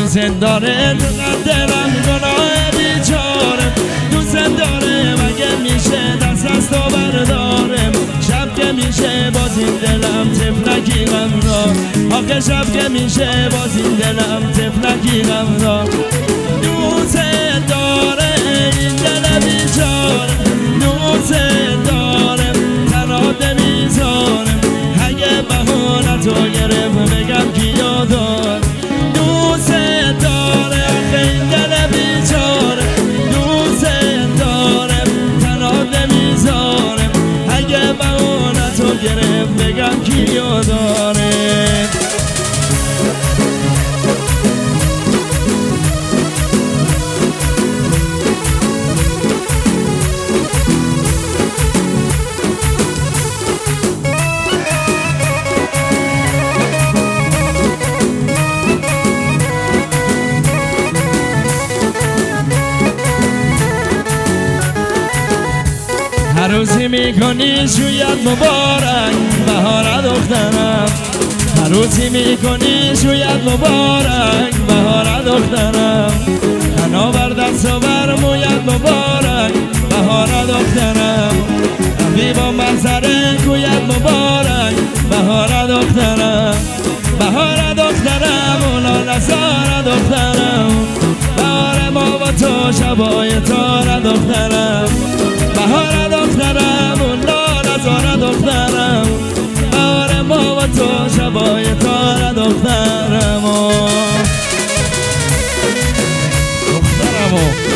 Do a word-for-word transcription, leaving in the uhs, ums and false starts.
دوست داره دلم گناه بیچاره دوست داره مگه میشه دست از تو بردارم شب که میشه باز این دلم تفلکی غم دار آخه شب که میشه باز این دلم تفلکی غم دار دوست داره این دل بیچاره دوست داره تنها نمیذارم اگه بهانه تو گرفت بگم کیو دار دوست داره این دل بیچاره دوست داره تنها نمیذارم اگه بهانه تو گرفت بگم کیو داره هر روزی میکنی شوید مبارک بهار دخترم هر روزی میکنی شوید مبارک بهار دخترم تنها بر دست و بر موید مبارک بهار دخترم حبیبم بر سر کوید مبارک بهار دخترم بهار دخترم اولا نزار دخترم بهار ما با تو شبای تار دخترم بهار دخترم اون لال زار دخترم بهار ما و تو شبای تار دخترم دخترمو